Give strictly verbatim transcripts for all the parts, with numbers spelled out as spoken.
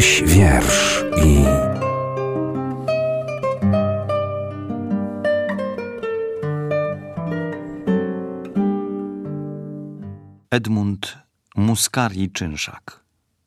Czyjeś wiersz i... Edmund Muscari-Czynszak.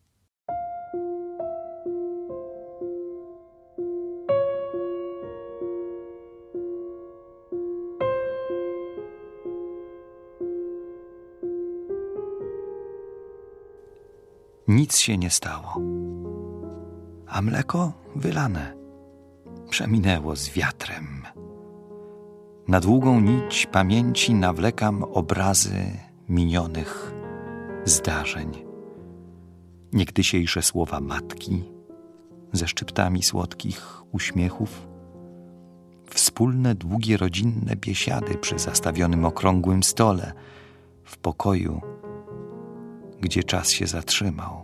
Nic się nie stało, a mleko wylane przeminęło z wiatrem. Na długą nić pamięci nawlekam obrazy minionych zdarzeń. Niegdysiejsze słowa matki ze szczyptami słodkich uśmiechów, wspólne długie rodzinne biesiady przy zastawionym okrągłym stole w pokoju, gdzie czas się zatrzymał.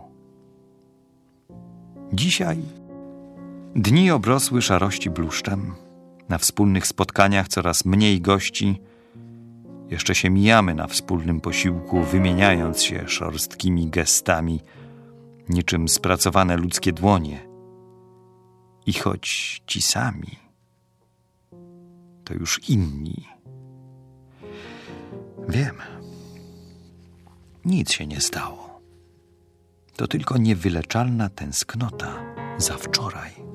Dzisiaj dni obrosły szarości bluszczem, na wspólnych spotkaniach coraz mniej gości. Jeszcze się mijamy na wspólnym posiłku, wymieniając się szorstkimi gestami, niczym spracowane ludzkie dłonie. I choć ci sami, to już inni. Wiem, nic się nie stało. To tylko niewyleczalna tęsknota za wczoraj.